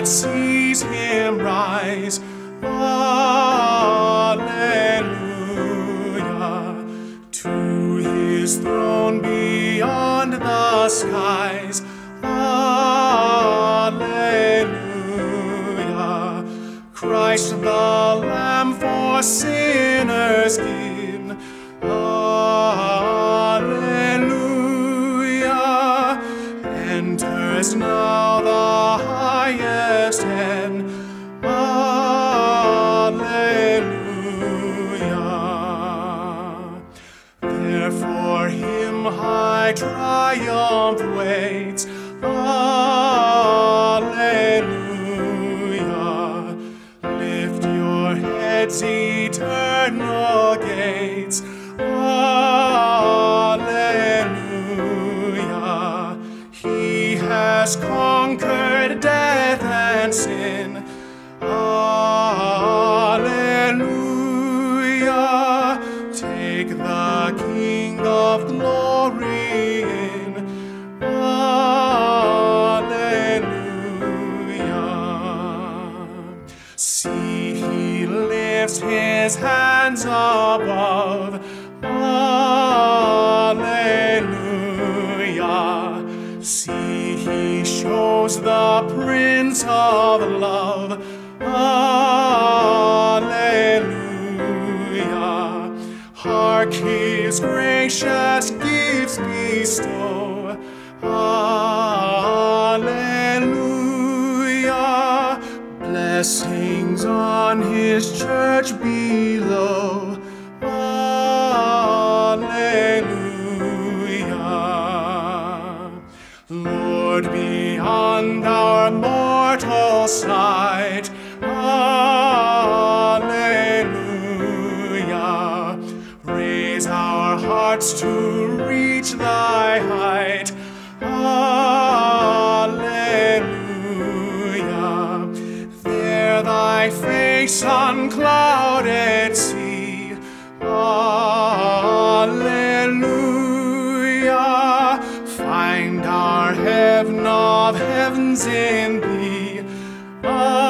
sees him rise. Alleluia. To his throne beyond the skies. Alleluia. Christ the Lamb for sinners given. Alleluia. Enters now the highest heaven. Alleluia. There for him high triumph waits. Alleluia. Lift your heads, eternal gates. Alleluia. He has conquered death and sin. Alleluia. Take the King of glory in. Alleluia. See, he lifts his hands above. Alleluia. See, he shows the Prince of love. Alleluia. Hark, his gracious gifts bestow. Alleluia. Blessings on his church below. Alleluia. Lord, beyond our mortal sight. Alleluia. Raise our hearts to reach thy height. Alleluia. There thy face unclouded see. Alleluia. Find our heaven of heavens in thee.